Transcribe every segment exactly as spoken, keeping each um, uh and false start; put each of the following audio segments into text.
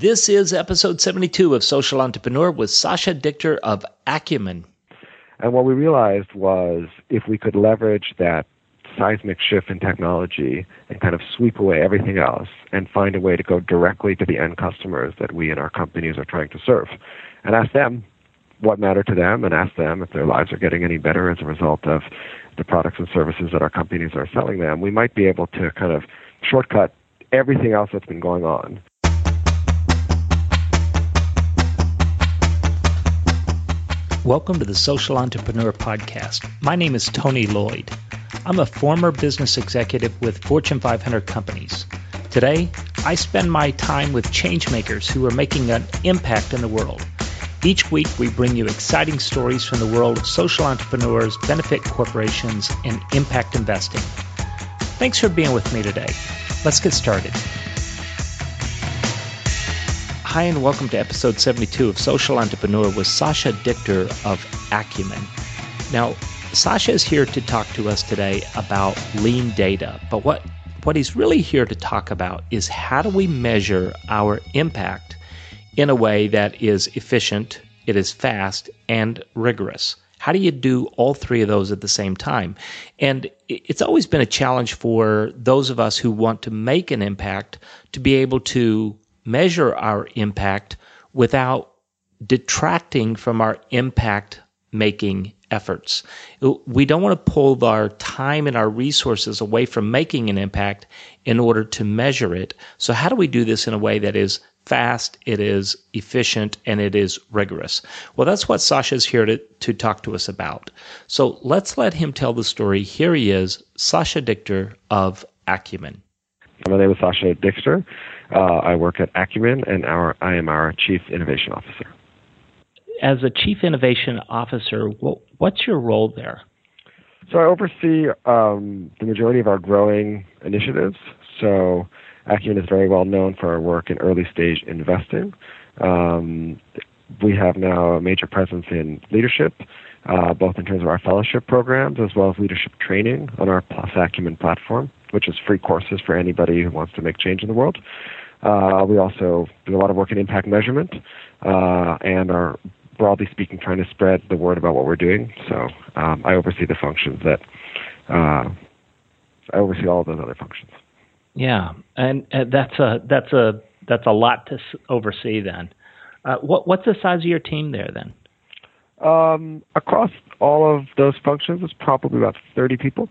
This is episode seventy-two of Social Entrepreneur with Sasha Dichter of Acumen. And what we realized was if we could leverage that seismic shift in technology and kind of sweep away everything else and find a way to go directly to the end customers that we and our companies are trying to serve and ask them what mattered to them and ask them if their lives are getting any better as a result of the products and services that our companies are selling them, we might be able to kind of shortcut everything else that's been going on. Welcome to the Social Entrepreneur Podcast. My name is Tony Lloyd. I'm a former business executive with Fortune five hundred companies. Today, I spend my time with changemakers who are making an impact in the world. Each week, we bring you exciting stories from the world of social entrepreneurs, benefit corporations, and impact investing. Thanks for being with me today. Let's get started. Hi, and welcome to episode seventy-two of Social Entrepreneur with Sasha Dichter of Acumen. Now, Sasha is here to talk to us today about lean data, but what, what he's really here to talk about is how do we measure our impact in a way that is efficient, it is fast, and rigorous. How do you do all three of those at the same time? And it's always been a challenge for those of us who want to make an impact to be able to measure our impact without detracting from our impact-making efforts. We don't want to pull our time and our resources away from making an impact in order to measure it. So how do we do this in a way that is fast, it is efficient, and it is rigorous? Well, that's what Sasha's here to, to talk to us about. So let's let him tell the story. Here he is, Sasha Dichter of Acumen. My name is Sasha Dichter. Uh, I work at Acumen, and our, I am our Chief Innovation Officer. As a Chief Innovation Officer, what's your role there? So I oversee um, the majority of our growing initiatives. So Acumen is very well known for our work in early-stage investing. Um, we have now a major presence in leadership, uh, both in terms of our fellowship programs as well as leadership training on our Plus Acumen platform, which is free courses for anybody who wants to make change in the world. Uh, we also do a lot of work in impact measurement uh, and are, broadly speaking, trying to spread the word about what we're doing. So um, I oversee the functions that, uh, I oversee all of those other functions. Yeah, and uh, that's a that's a that's a lot to s- oversee. Then, uh, what what's the size of your team there? Then, um, across all of those functions, it's probably about thirty people.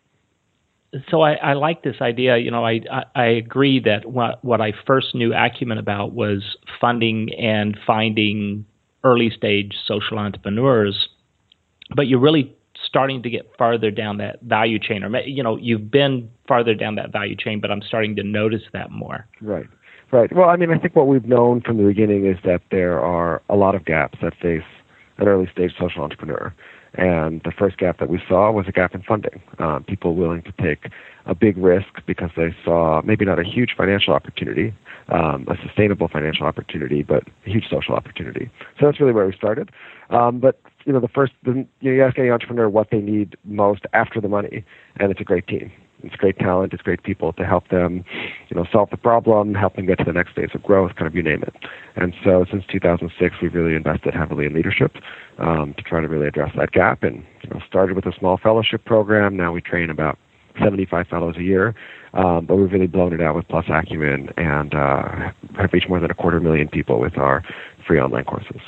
So I, I like this idea. You know, I, I I agree that what what I first knew Acumen about was funding and finding early stage social entrepreneurs, but you're really starting to get farther down that value chain, or you know, you've been farther down that value chain, but I'm starting to notice that more. Right, right. Well, I mean, I think what we've known from the beginning is that there are a lot of gaps that face an early stage social entrepreneur. And the first gap that we saw was a gap in funding. Um, people willing to take a big risk because they saw maybe not a huge financial opportunity, um, a sustainable financial opportunity, but a huge social opportunity. So that's really where we started. Um, but you know, the first, the, you ask any entrepreneur what they need most after the money, and it's a great team. It's great talent. It's great people to help them, you know, solve the problem, help them get to the next phase of growth, kind of you name it. And so since two thousand six, we've really invested heavily in leadership um, to try to really address that gap. And you know, started with a small fellowship program. Now we train about seventy-five fellows a year, um, but we've really blown it out with Plus Acumen and uh, have reached more than a quarter million people with our free online courses.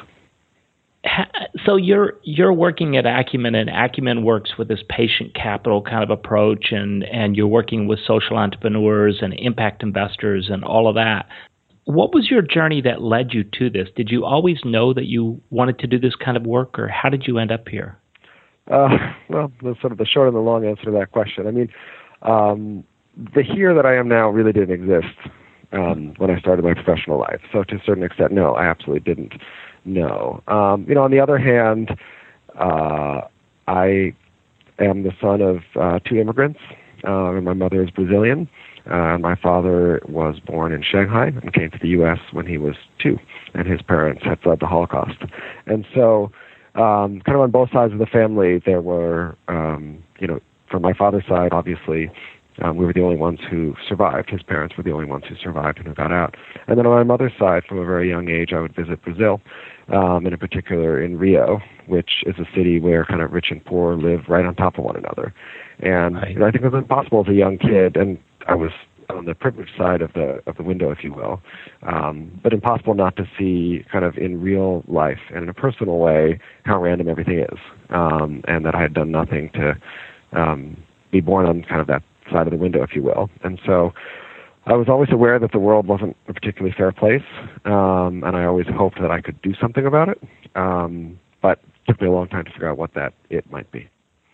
So you're you're working at Acumen, and Acumen works with this patient capital kind of approach, and, and you're working with social entrepreneurs and impact investors and all of that. What was your journey that led you to this? Did you always know that you wanted to do this kind of work, or how did you end up here? Uh, well, that's sort of the short and the long answer to that question. I mean, um, the here that I am now really didn't exist um, when I started my professional life. So to a certain extent, no, I absolutely didn't. No. Um, you know, on the other hand, uh, I am the son of uh, two immigrants. Uh, and my mother is Brazilian. Uh, my father was born in Shanghai and came to the U S when he was two, and his parents had fled the Holocaust. And so, um, kind of on both sides of the family, there were, um, you know, from my father's side, obviously, Um, we were the only ones who survived. His parents were the only ones who survived and who got out. And then on my mother's side, from a very young age, I would visit Brazil, um, and in particular in Rio, which is a city where kind of rich and poor live right on top of one another. And right. you know, I think it was impossible as a young kid, and I was on the privileged side of the of the window, if you will, um, but impossible not to see kind of in real life and in a personal way how random everything is, um, and that I had done nothing to um, be born on kind of that side of the window, if you will. And so I was always aware that the world wasn't a particularly fair place, um, and I always hoped that I could do something about it, um, but it took me a long time to figure out what that it might be.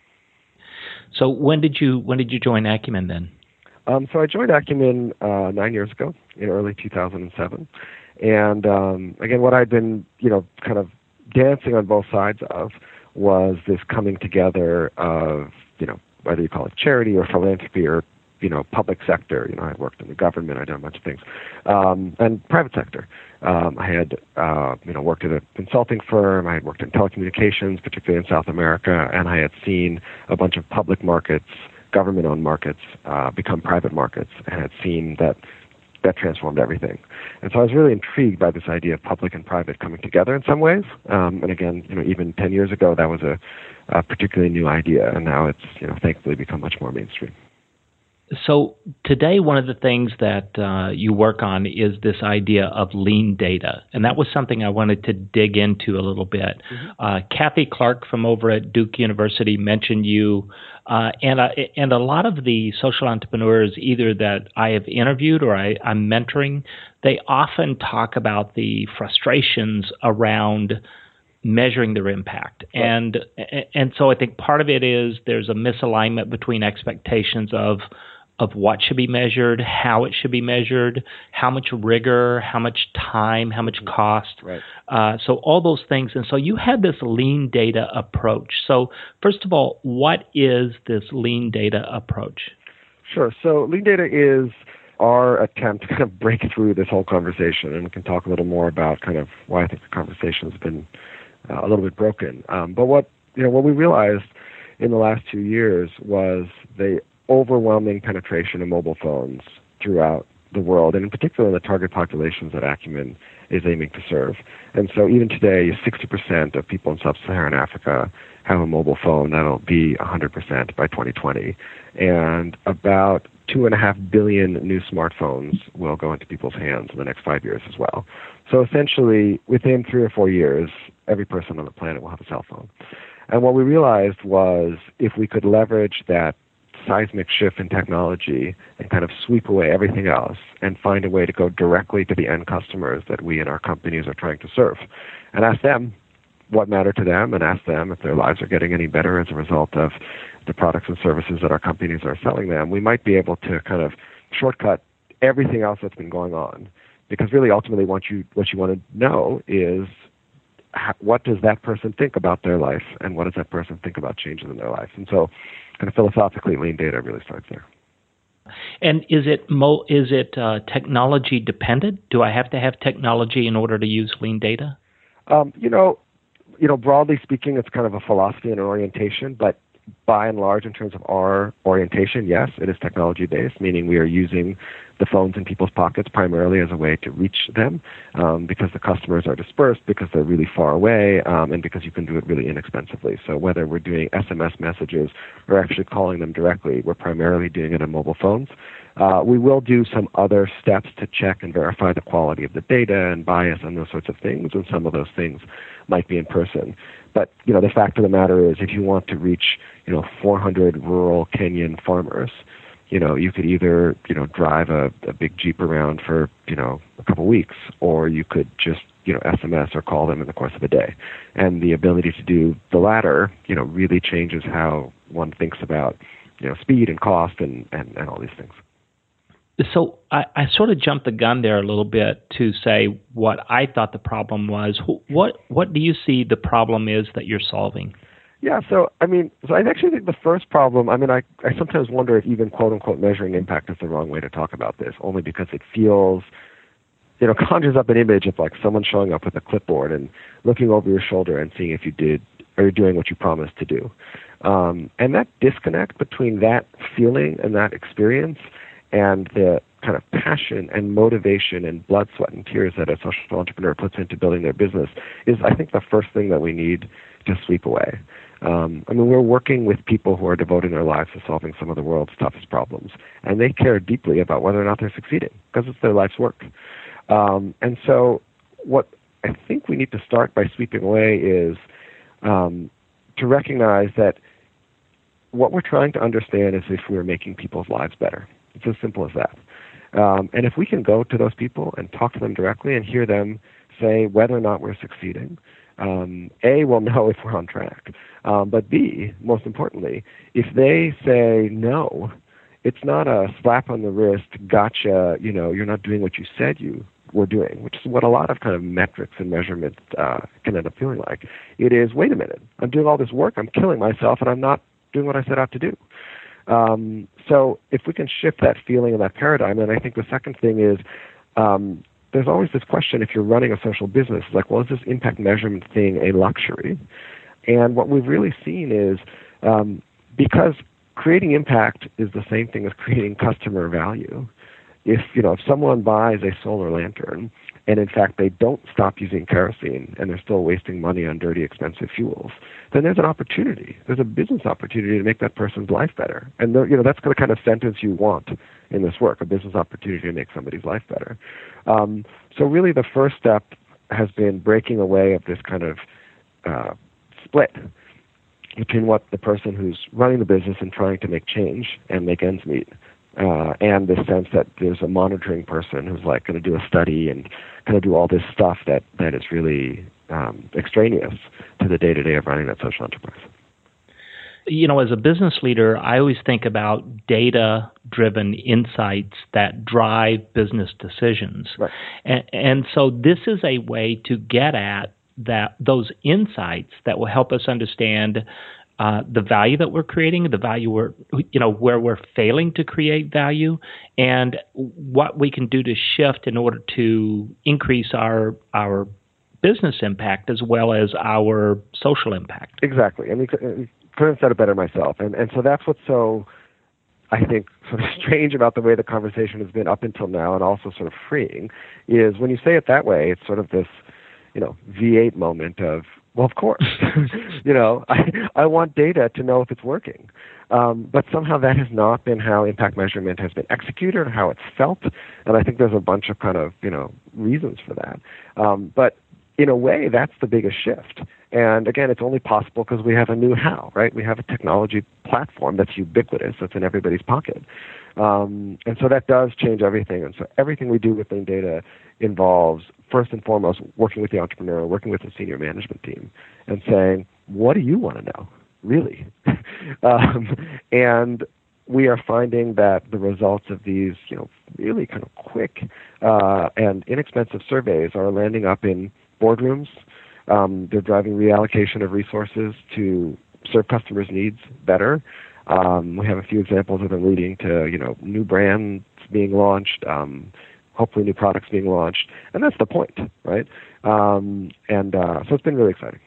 So when did you when did you join Acumen then? Um, so I joined Acumen uh, nine years ago in early two thousand seven, and um, again, what I'd been, you know, kind of dancing on both sides of was this coming together of, you know, whether you call it charity or philanthropy or, you know, public sector. You know, I worked in the government, I'd done a bunch of things, um, and private sector. Um, I had, uh, you know, worked at a consulting firm. I had worked in telecommunications, particularly in South America, and I had seen a bunch of public markets, government-owned markets, uh, become private markets, and had seen that that transformed everything. And so I was really intrigued by this idea of public and private coming together in some ways. Um, and again, you know, even ten years ago, that was a, a particularly new idea, and now it's, you know, thankfully become much more mainstream. So today, one of the things that uh, you work on is this idea of lean data, and that was something I wanted to dig into a little bit. Mm-hmm. Uh, Kathy Clark from over at Duke University mentioned you, uh, and uh, and a lot of the social entrepreneurs, either that I have interviewed or I, I'm mentoring, they often talk about the frustrations around measuring their impact. Right. And and so I think part of it is there's a misalignment between expectations of of what should be measured, how it should be measured, how much rigor, how much time, how much cost. Right. Uh, so all those things. And so you had this lean data approach. So first of all, what is this lean data approach? Sure. So lean data is our attempt to kind of break through this whole conversation, and we can talk a little more about kind of why I think the conversation has been uh, a little bit broken. Um, but what you know, what we realized in the last two years was the overwhelming penetration of mobile phones throughout the world, and in particular in the target populations that Acumen is aiming to serve. And so even today, sixty percent of people in sub-Saharan Africa have a mobile phone. That'll be one hundred percent by twenty twenty. And about two and a half billion new smartphones will go into people's hands in the next five years as well. So essentially, within three or four years, every person on the planet will have a cell phone. And what we realized was if we could leverage that seismic shift in technology and kind of sweep away everything else and find a way to go directly to the end customers that we and our companies are trying to serve, and ask them what matter to them, and ask them if their lives are getting any better as a result of the products and services that our companies are selling them, we might be able to kind of shortcut everything else that's been going on. Because really, ultimately, what you what you want to know is how, what does that person think about their life, and what does that person think about changes in their life. And so, kind of philosophically, lean data really starts there. And is it mo- is it uh, technology dependent? Do I have to have technology in order to use lean data? Um, you know, you know, broadly speaking, it's kind of a philosophy and an orientation, but by and large, in terms of our orientation, yes, it is technology-based, meaning we are using the phones in people's pockets primarily as a way to reach them, um, because the customers are dispersed, because they're really far away, um, and because you can do it really inexpensively. So whether we're doing S M S messages or actually calling them directly, we're primarily doing it on mobile phones. Uh, we will do some other steps to check and verify the quality of the data and bias and those sorts of things, and some of those things might be in person. But, you know, the fact of the matter is, if you want to reach, you know, four hundred rural Kenyan farmers, you know, you could either, you know, drive a, a big Jeep around for, you know, a couple of weeks, or you could just, you know, S M S or call them in the course of a day. And the ability to do the latter, you know, really changes how one thinks about, you know, speed and cost and, and, and all these things. So I, I sort of jumped the gun there a little bit to say what I thought the problem was. What what do you see the problem is that you're solving? Yeah, so I mean, so I actually think the first problem, I mean, I, I sometimes wonder if even quote-unquote measuring impact is the wrong way to talk about this, only because it feels, you know, conjures up an image of like someone showing up with a clipboard and looking over your shoulder and seeing if you did are you doing what you promised to do? Um, and that disconnect between that feeling and that experience and the kind of passion and motivation and blood, sweat, and tears that a social entrepreneur puts into building their business is, I think, the first thing that we need to sweep away. Um, I mean, we're working with people who are devoting their lives to solving some of the world's toughest problems, and they care deeply about whether or not they're succeeding because it's their life's work. Um, and so what I think we need to start by sweeping away is um, to recognize that what we're trying to understand is if we're making people's lives better. It's as simple as that. Um, and if we can go to those people and talk to them directly and hear them say whether or not we're succeeding, um, A, we'll know if we're on track. Um, but B, most importantly, if they say no, it's not a slap on the wrist, gotcha, you know, you're not doing what you said you were doing, which is what a lot of kind of metrics and measurement uh, can end up feeling like. It is, wait a minute, I'm doing all this work, I'm killing myself, and I'm not doing what I set out to do. Um, so if we can shift that feeling and that paradigm, then I think the second thing is um, there's always this question if you're running a social business, like, well, is this impact measurement thing a luxury? And what we've really seen is um, because creating impact is the same thing as creating customer value. If, you know, if someone buys a solar lantern and in fact they don't stop using kerosene and they're still wasting money on dirty, expensive fuels, then there's an opportunity. There's a business opportunity to make that person's life better. And, you know, that's the kind of sentence you want in this work, a business opportunity to make somebody's life better. Um, so really the first step has been breaking away of this kind of uh, split between what the person who's running the business and trying to make change and make ends meet, uh, and this sense that there's a monitoring person who's like going to do a study and kind of do all this stuff that, that is really um, extraneous to the day-to-day of running that social enterprise. You know, as a business leader, I always think about data-driven insights that drive business decisions. Right. And, and so this is a way to get at that those insights that will help us understand uh, the value that we're creating, the value we're, you know, where we're failing to create value, and what we can do to shift in order to increase our our business impact as well as our social impact. Exactly. I mean, couldn't have said it better myself. And and so that's what's so, I think, sort of strange about the way the conversation has been up until now, and also sort of freeing, is when you say it that way, it's sort of this, you know, V eight moment of, well, of course, you know, I, I want data to know if it's working. Um, but somehow that has not been how impact measurement has been executed or how it's felt. And I think there's a bunch of kind of, you know, reasons for that. Um, but in a way, that's the biggest shift. And again, it's only possible because we have a new how, right? We have a technology platform that's ubiquitous, that's in everybody's pocket. Um, and so that does change everything. And so everything we do with Lean Data involves, first and foremost, working with the entrepreneur, working with the senior management team, and saying, what do you want to know, really? um, and we are finding that the results of these, you know, really kind of quick uh, and inexpensive surveys are landing up in boardrooms. Um, they're driving reallocation of resources to serve customers' needs better. Um, we have a few examples of them leading to, you know, new brands being launched, um, hopefully new products being launched, and that's the point, right? Um, and uh, so it's been really exciting.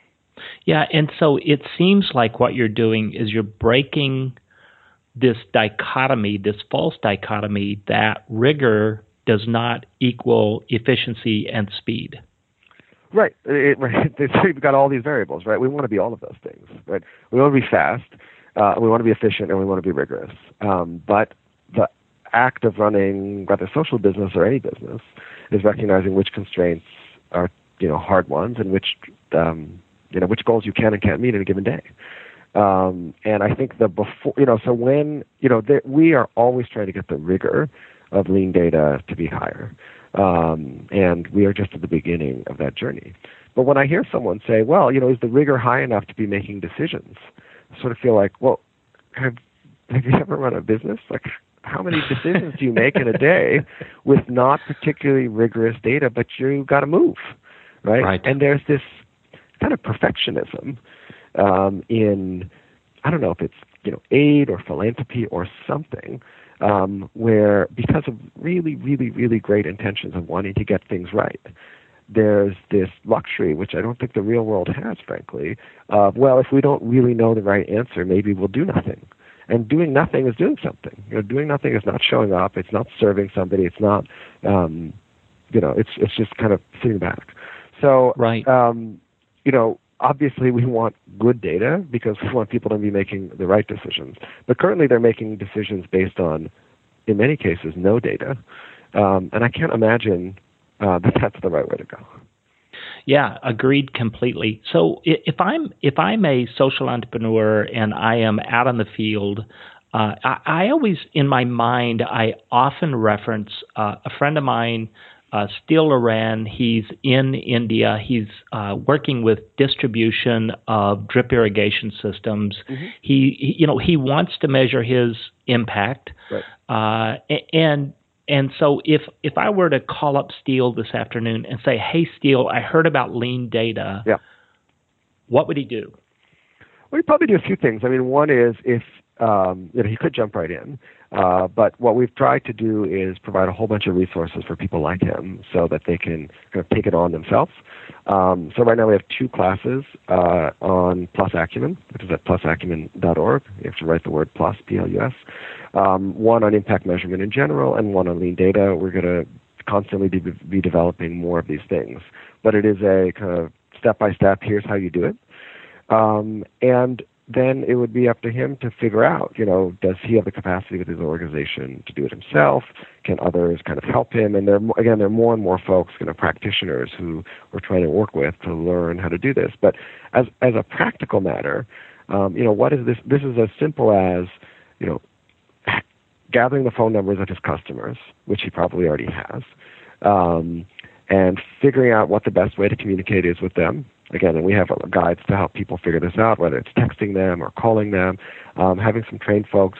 Yeah, and so it seems like what you're doing is you're breaking this dichotomy, this false dichotomy that rigor does not equal efficiency and speed. Right. It, right. We've got all these variables, right? We want to be all of those things, right? We want to be fast, uh, we want to be efficient, and we want to be rigorous. Um, but the act of running, whether social business or any business, is recognizing which constraints are, you know, hard ones, and which, um, you know, which goals you can and can't meet in a given day. Um, and I think the before, you know, so when, you know, there, we are always trying to get the rigor of Lean Data to be higher. Um, and we are just at the beginning of that journey. But when I hear someone say, well, you know, is the rigor high enough to be making decisions? I sort of feel like, well, have, have you ever run a business? Like, how many decisions do you make in a day with not particularly rigorous data, but you got to move, right? Right? And there's this kind of perfectionism um, in, I don't know if it's, you know, aid or philanthropy or something, um, where because of really, really, really great intentions of wanting to get things right, there's this luxury, which I don't think the real world has, frankly, of, well, if we don't really know the right answer, maybe we'll do nothing. And doing nothing is doing something. You know, doing nothing is not showing up. It's not serving somebody. It's not, um, you know, it's it's just kind of sitting back. So, right. um, you know, obviously we want good data because we want people to be making the right decisions. But currently they're making decisions based on, in many cases, no data. Um, and I can't imagine uh, that that's the right way to go. Yeah, agreed completely. So if I'm if I'm a social entrepreneur and I am out in the field, uh, I, I always, in my mind, I often reference uh, a friend of mine, uh, Steel Loran. He's in India. He's uh, working with distribution of drip irrigation systems. Mm-hmm. He, he, you know, he wants to measure his impact, right. uh, and. And so if, if I were to call up Steel this afternoon and say, hey, Steel, I heard about lean data, yeah. what would he do? Well, he'd probably do a few things. I mean, one is if um, you know, he could jump right in. Uh, but what we've tried to do is provide a whole bunch of resources for people like him so that they can kind of take it on themselves. Um, so right now we have two classes uh, on Plus Acumen, which is at plus acumen dot org. You have to write the word plus, P L U S. Um, one on impact measurement in general and one on lean data. We're going to constantly be, be developing more of these things. But it is a kind of step-by-step, here's how you do it. Um, and then it would be up to him to figure out, you know, does he have the capacity with his organization to do it himself? Can others kind of help him? And there, again, there are more and more folks, you know, practitioners who we're trying to work with to learn how to do this. But as as a practical matter, um, you know, what is this? This is as simple as, you know, gathering the phone numbers of his customers, which he probably already has, um, and figuring out what the best way to communicate is with them. Again, and we have guides to help people figure this out, whether it's texting them or calling them, um, having some trained folks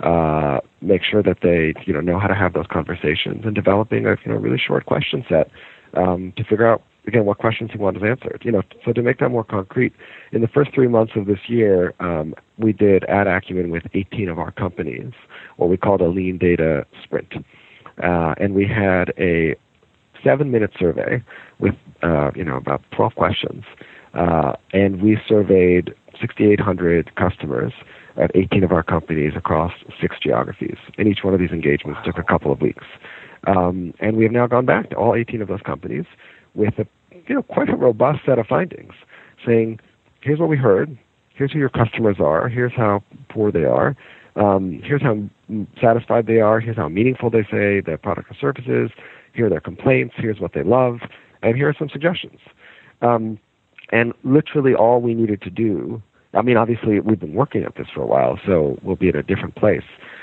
uh, make sure that they, you know, know how to have those conversations, and developing a, you know, really short question set um, to figure out, again, what questions he wants answered. You know, so to make that more concrete, in the first three months of this year, um, we did Ad Acumen with eighteen of our companies, what we called a lean data sprint, uh, and we had a seven-minute survey with, uh, you know, about twelve questions, uh, and we surveyed six thousand eight hundred customers at eighteen of our companies across six geographies, and each one of these engagements wow. took a couple of weeks. Um, and we have now gone back to all eighteen of those companies with a, you know, quite a robust set of findings, saying, here's what we heard, here's who your customers are, here's how poor they are, um, here's how satisfied they are, here's how meaningful they say their product or services, here are their complaints, here's what they love, and here are some suggestions. Um, and literally all we needed to do, I mean, obviously we've been working at this for a while, so we'll be at a different place,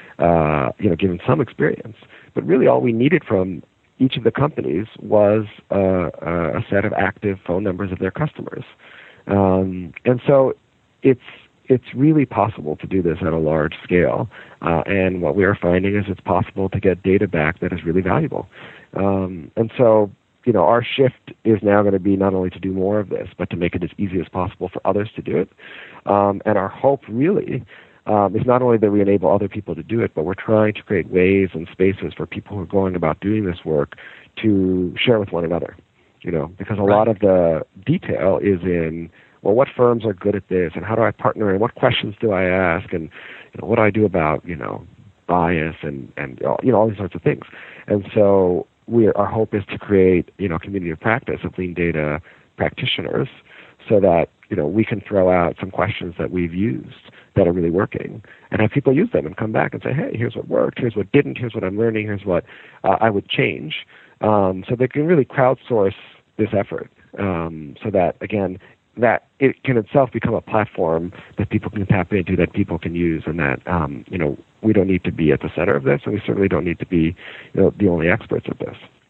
uh, you know, given some experience. But really all we needed from each of the companies was uh, a set of active phone numbers of their customers. Um, and so it's it's really possible to do this at a large scale. Uh, and what we are finding is it's possible to get data back that is really valuable. Um, and so, you know, our shift is now going to be not only to do more of this, but to make it as easy as possible for others to do it. Um, and our hope really um, is not only that we enable other people to do it, but we're trying to create ways and spaces for people who are going about doing this work to share with one another. You know, because a right. lot of the detail is in, well, what firms are good at this, and how do I partner, and what questions do I ask, and you know, what do I do about, you know, bias and and you know all these sorts of things. And so we our hope is to create, you know, a community of practice of lean data practitioners, so that, you know, we can throw out some questions that we've used that are really working, and have people use them and come back and say, hey, here's what worked, here's what didn't, here's what I'm learning, here's what uh, I would change. Um, so they can really crowdsource this effort, um, so that, again, that it can itself become a platform that people can tap into, that people can use, and that, um, you know, we don't need to be at the center of this, and we certainly don't need to be, you know, the only experts at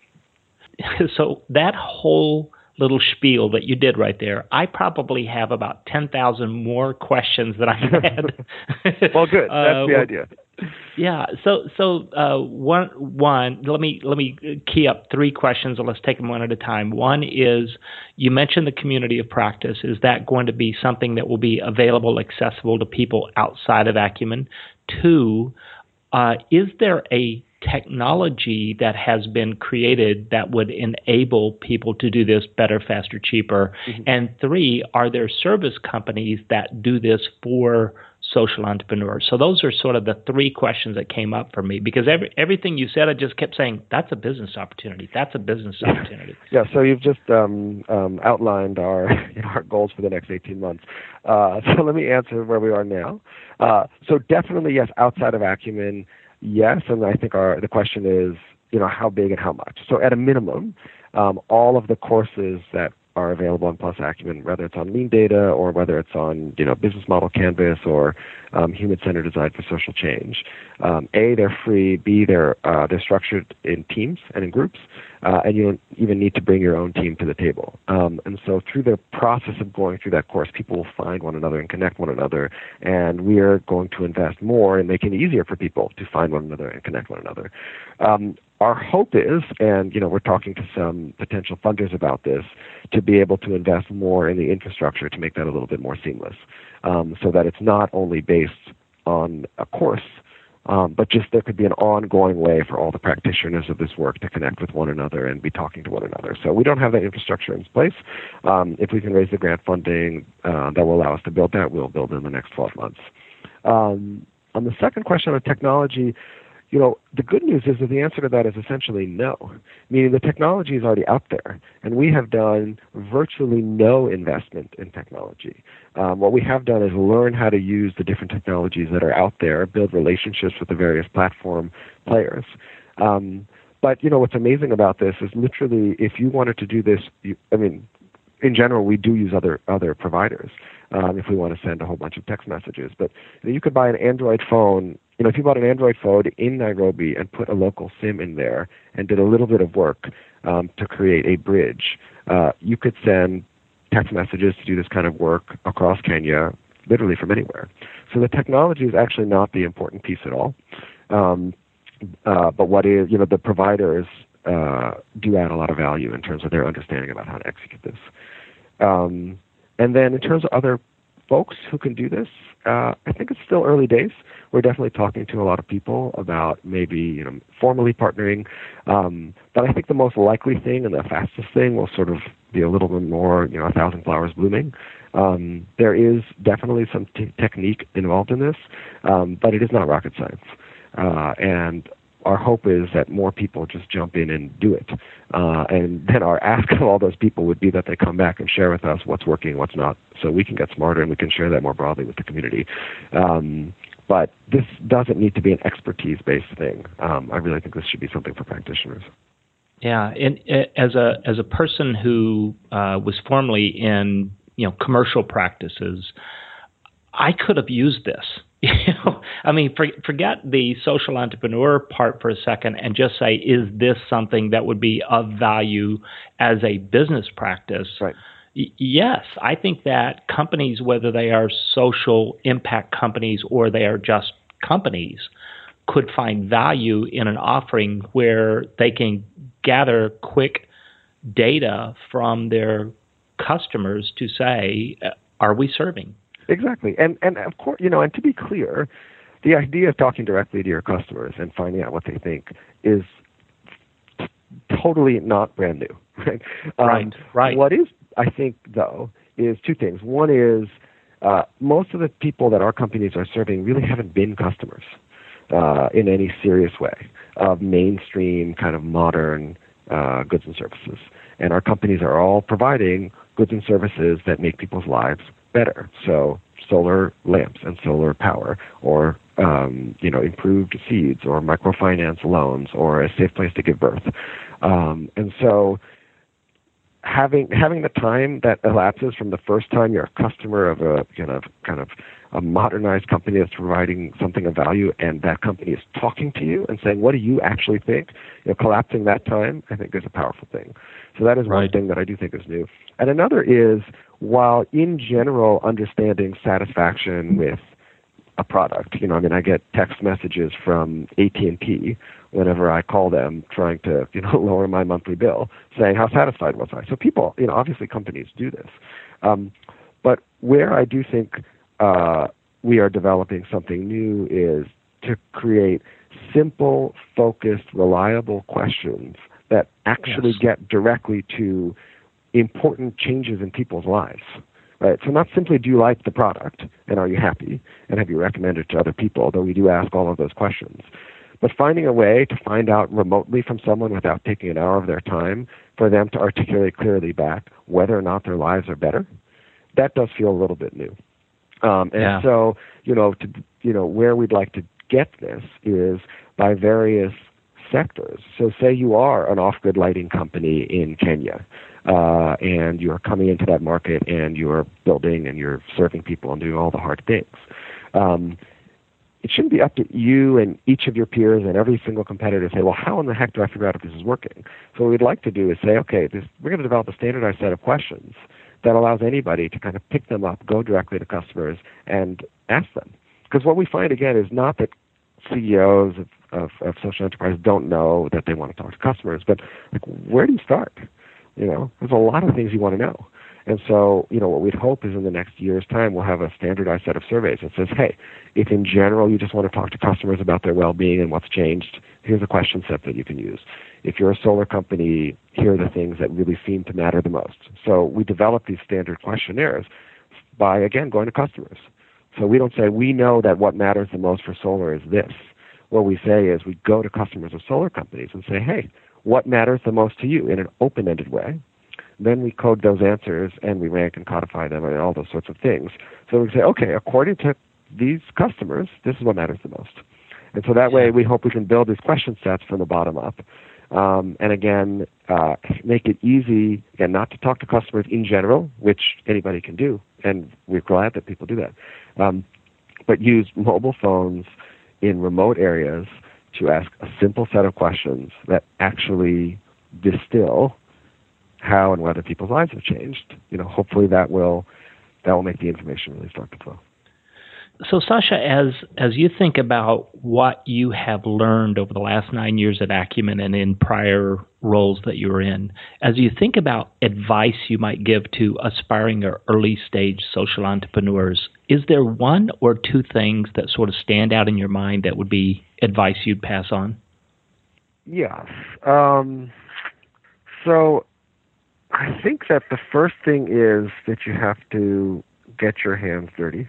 this. So that whole little spiel that you did right there, I probably have about ten thousand more questions that I had. Well, good. That's uh, the idea. Yeah. So, so uh, one, one. Let me let me key up three questions, and let's take them one at a time. One is, you mentioned the community of practice. Is that going to be something that will be available, accessible to people outside of Acumen? Two, uh, is there a technology that has been created that would enable people to do this better, faster, cheaper? Mm-hmm. And three, are there service companies that do this for social entrepreneurs? So those are sort of the three questions that came up for me, because every, everything you said, I just kept saying, that's a business opportunity. That's a business opportunity. Yeah, so you've just um, um, outlined our, you know, our goals for the next eighteen months. Uh, so let me answer where we are now. Uh, so definitely, yes, outside of Acumen, yes, and I think our the question is, you know, how big and how much. So at a minimum, um, all of the courses that are available on Plus Acumen, whether it's on Lean Data or whether it's on, you know, Business Model Canvas or um, Human-Centered Design for Social Change. Um, A, they're free. B, they're uh, they're structured in teams and in groups, uh, and you don't even need to bring your own team to the table. Um, and so through the process of going through that course, people will find one another and connect one another, and we are going to invest more in making it easier for people to find one another and connect one another. Um, Our hope is, and you know, we're talking to some potential funders about this, to be able to invest more in the infrastructure to make that a little bit more seamless, um, so that it's not only based on a course, um, but just there could be an ongoing way for all the practitioners of this work to connect with one another and be talking to one another. So we don't have that infrastructure in place. Um, if we can raise the grant funding uh, that will allow us to build that, we'll build it in the next twelve months. Um, on the second question on technology, you know, the good news is that the answer to that is essentially no, meaning the technology is already out there, and we have done virtually no investment in technology. Um, what we have done is learn how to use the different technologies that are out there, build relationships with the various platform players. Um, but, you know, what's amazing about this is literally if you wanted to do this, you, I mean, in general, we do use other other providers um, if we want to send a whole bunch of text messages. But you know, you could buy an Android phone. You know, if you bought an Android phone in Nairobi and put a local SIM in there and did a little bit of work um, to create a bridge, uh, you could send text messages to do this kind of work across Kenya, literally from anywhere. So the technology is actually not the important piece at all. Um, uh, but what is, you know, the providers uh, do add a lot of value in terms of their understanding about how to execute this. Um, and then in terms of other folks who can do this, uh, I think it's still early days. We're definitely talking to a lot of people about maybe, you know, formally partnering. Um, but I think the most likely thing and the fastest thing will sort of be a little bit more, you know, a thousand flowers blooming. Um, there is definitely some t- technique involved in this, um, but it is not rocket science. Uh, and our hope is that more people just jump in and do it. Uh, and then our ask of all those people would be that they come back and share with us what's working, what's not, so we can get smarter and we can share that more broadly with the community. Um, but this doesn't need to be an expertise-based thing. Um, I really think this should be something for practitioners. Yeah, and uh, as a as a person who uh, was formerly in you know commercial practices, I could have used this. You know, I mean, for, forget the social entrepreneur part for a second and just say, is this something that would be of value as a business practice? Right. Y- yes, I think that companies, whether they are social impact companies or they are just companies, could find value in an offering where they can gather quick data from their customers to say, are we serving? Exactly. And, and of course, you know, and to be clear, the idea of talking directly to your customers and finding out what they think is t- totally not brand new. Right. Right. Um, right. What is, I think, though, is two things. One is uh, most of the people that our companies are serving really haven't been customers uh, in any serious way of mainstream kind of modern uh, goods and services. And our companies are all providing goods and services that make people's lives better. So solar lamps and solar power, or um, you know, improved seeds, or microfinance loans, or a safe place to give birth. Um, and so having having the time that elapses from the first time you're a customer of a kind of kind of a modernized company that's providing something of value, and that company is talking to you and saying, what do you actually think? You know, collapsing that time, I think, is a powerful thing. So that is right. one thing that I do think is new. And another is, while in general understanding satisfaction with a product, you know, I mean, I get text messages from A T and T whenever I call them trying to, you know, lower my monthly bill, saying how satisfied was I. So people, you know, obviously companies do this. Um, but where I do think uh, we are developing something new is to create simple, focused, reliable questions that actually yes. get directly to important changes in people's lives. Right? So not simply do you like the product and are you happy and have you recommended it to other people, although we do ask all of those questions, but finding a way to find out remotely from someone without taking an hour of their time for them to articulate clearly back whether or not their lives are better, that does feel a little bit new. Um, and yeah. so, you know, to, you know, where we'd like to get this is by various sectors. So say you are an off-grid lighting company in Kenya, uh, and you're coming into that market and you're building and you're serving people and doing all the hard things. Um, it shouldn't be up to you and each of your peers and every single competitor to say, well, how in the heck do I figure out if this is working? So what we'd like to do is say, okay, this, we're going to develop a standardized set of questions that allows anybody to kind of pick them up, go directly to customers, and ask them. Because what we find, again, is not that C E Os of, of, of social enterprise don't know that they want to talk to customers, but like, where do you start? You know, there's a lot of things you want to know. And so, you know, what we'd hope is in the next year's time, we'll have a standardized set of surveys that says, hey, if in general you just want to talk to customers about their well-being and what's changed, here's a question set that you can use. If you're a solar company, here are the things that really seem to matter the most. So we develop these standard questionnaires by, again, going to customers. So we don't say, we know that what matters the most for solar is this. What we say is we go to customers of solar companies and say, hey, what matters the most to you in an open-ended way? Then we code those answers and we rank and codify them and all those sorts of things. So we say, okay, according to these customers, this is what matters the most. And so that way we hope we can build these question sets from the bottom up. Um, and again, uh, make it easy, again, not to talk to customers in general, which anybody can do, and we're glad that people do that, um, but use mobile phones in remote areas to ask a simple set of questions that actually distill how and whether people's lives have changed. You know, hopefully that will that will make the information really start to flow. So, Sasha, as as you think about what you have learned over the last nine years at Acumen and in prior roles that you were in, as you think about advice you might give to aspiring or early-stage social entrepreneurs, is there one or two things that sort of stand out in your mind that would be advice you'd pass on? Yes. Um, so I think that the first thing is that you have to get your hands dirty.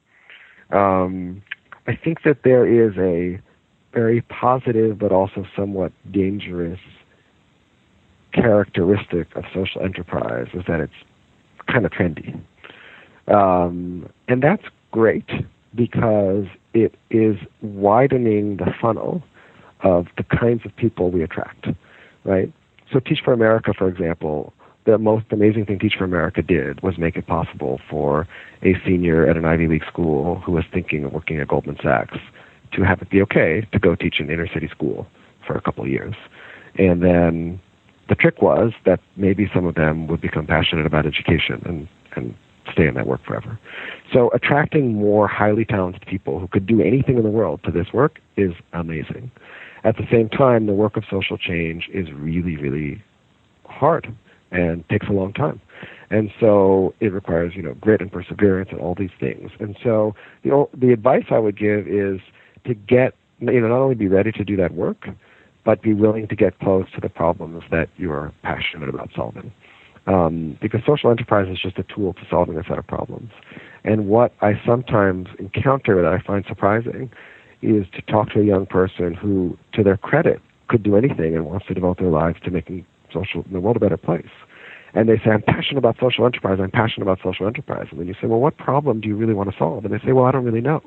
Um, I think that there is a very positive but also somewhat dangerous characteristic of social enterprise, is that it's kind of trendy. Um, and that's great because it is widening the funnel of the kinds of people we attract, right? So Teach for America, for example, the most amazing thing Teach for America did was make it possible for a senior at an Ivy League school who was thinking of working at Goldman Sachs to have it be okay to go teach in inner city school for a couple of years. And then the trick was that maybe some of them would become passionate about education and, and stay in that work forever. So attracting more highly talented people who could do anything in the world to this work is amazing. At the same time, the work of social change is really, really hard and takes a long time. And so it requires, you know, grit and perseverance and all these things. And so, you know, the advice I would give is to get, you know, not only be ready to do that work, but be willing to get close to the problems that you're passionate about solving. Um, because social enterprise is just a tool to solving a set of problems. And what I sometimes encounter that I find surprising is to talk to a young person who, to their credit, could do anything and wants to devote their lives to making social the world a better place. And they say, I'm passionate about social enterprise, I'm passionate about social enterprise. And then you say, well, what problem do you really want to solve? And they say, well, I don't really know.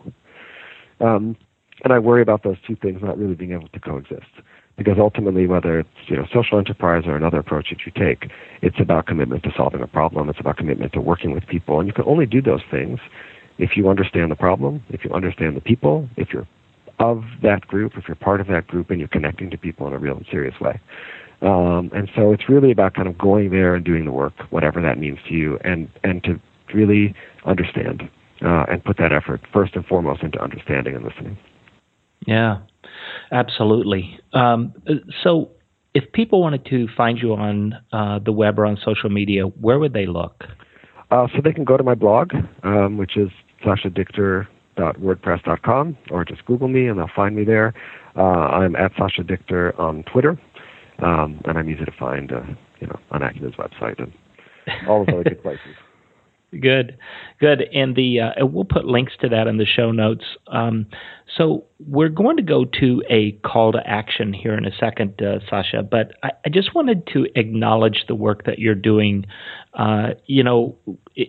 Um, and I worry about those two things not really being able to coexist. Because ultimately, whether it's, you know, social enterprise or another approach that you take, it's about commitment to solving a problem, it's about commitment to working with people. And you can only do those things if you understand the problem, if you understand the people, if you're of that group, if you're part of that group, and you're connecting to people in a real and serious way. Um, and so it's really about kind of going there and doing the work, whatever that means to you, and, and to really understand uh, and put that effort first and foremost into understanding and listening. Yeah, absolutely. Um, so if people wanted to find you on uh, the web or on social media, where would they look? Uh, so they can go to my blog, um, which is sasha dichter dot wordpress dot com, or just Google me and they'll find me there. Uh, I'm at Sasha Dichter on Twitter, um, and I'm easy to find, uh, you know, on Acumen's website and all those other good places. Good, good. And the uh, we'll put links to that in the show notes. Um, so we're going to go to a call to action here in a second, uh, Sasha, but I, I just wanted to acknowledge the work that you're doing. Uh, you know, it,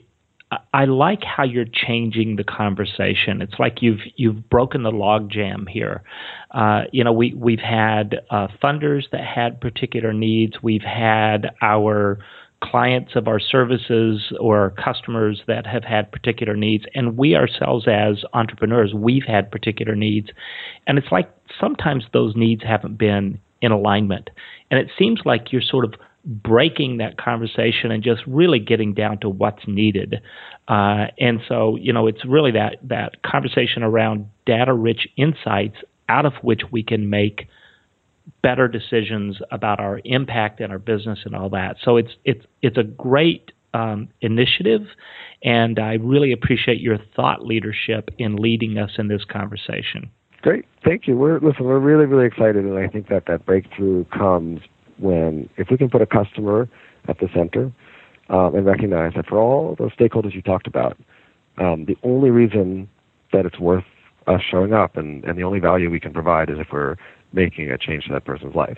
I like how you're changing the conversation. It's like you've you've broken the log jam here. Uh, you know, we we've had uh, funders that had particular needs. We've had our clients of our services or customers that have had particular needs, and we ourselves as entrepreneurs, we've had particular needs. And it's like sometimes those needs haven't been in alignment. And it seems like you're sort of breaking that conversation and just really getting down to what's needed. Uh, and so, you know, it's really that, that conversation around data-rich insights out of which we can make better decisions about our impact and our business and all that. So it's it's it's a great um, initiative, and I really appreciate your thought leadership in leading us in this conversation. Great, thank you. We're listen, we're really really excited, and I think that that breakthrough comes when if we can put a customer at the center um, and recognize that for all those stakeholders you talked about, um, the only reason that it's worth us showing up and, and the only value we can provide is if we're making a change to that person's life.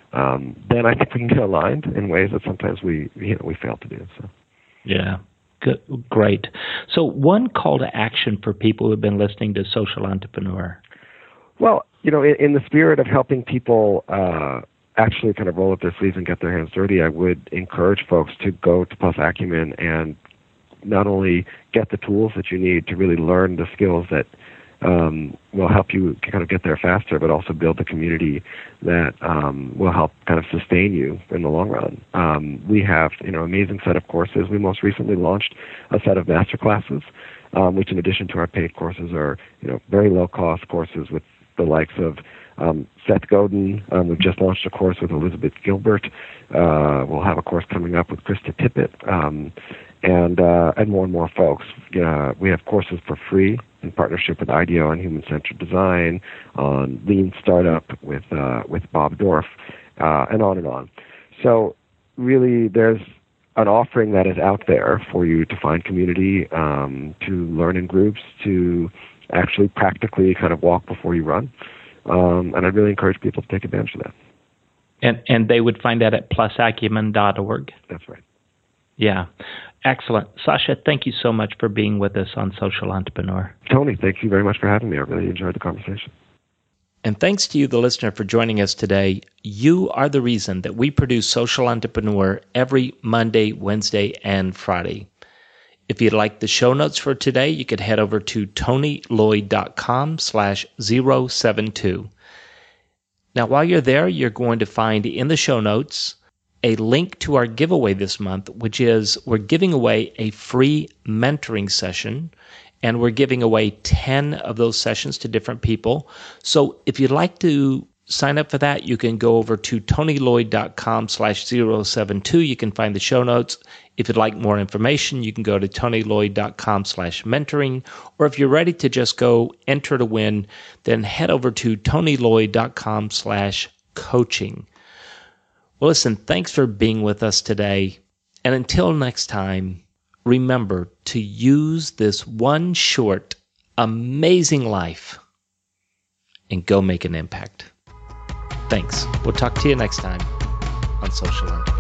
Um, then I think we can get aligned in ways that sometimes we you know we fail to do. So, yeah, good, great. So, one call to action for people who have been listening to Social Entrepreneur. Well, you know, in, in the spirit of helping people uh, actually kind of roll up their sleeves and get their hands dirty, I would encourage folks to go to Plus Acumen and not only get the tools that you need to really learn the skills that Um, will help you kind of get there faster, but also build a community that um, will help kind of sustain you in the long run. Um, we have, you know, amazing set of courses. We most recently launched a set of master classes, um, which in addition to our paid courses are, you know, very low-cost courses with the likes of um, Seth Godin. Um, we've just launched a course with Elizabeth Gilbert. Uh, we'll have a course coming up with Krista Tippett, um, and uh, and more and more folks. Uh, we have courses for free in partnership with IDEO on human-centered design, on lean startup with uh, with Bob Dorff, uh, and on and on. So really, there's an offering that is out there for you to find community, um, to learn in groups, to actually practically kind of walk before you run. Um, and I'd really encourage people to take advantage of that. And and they would find that at plus acumen dot org. That's right. Yeah. Excellent. Sasha, thank you so much for being with us on Social Entrepreneur. Tony, thank you very much for having me. I really enjoyed the conversation. And thanks to you, the listener, for joining us today. You are the reason that we produce Social Entrepreneur every Monday, Wednesday, and Friday. If you'd like the show notes for today, you could head over to tonylloyd.com slash 072. Now, while you're there, you're going to find in the show notes a link to our giveaway this month, which is we're giving away a free mentoring session, and we're giving away ten of those sessions to different people. So if you'd like to sign up for that, you can go over to tonylloyd.com slash 072. You can find the show notes. If you'd like more information, you can go to tonylloyd.com slash mentoring. Or if you're ready to just go enter to win, then head over to tonylloyd.com slash coaching. Well, listen, thanks for being with us today. And until next time, remember to use this one short, amazing life and go make an impact. Thanks. We'll talk to you next time on Social Entrepreneur.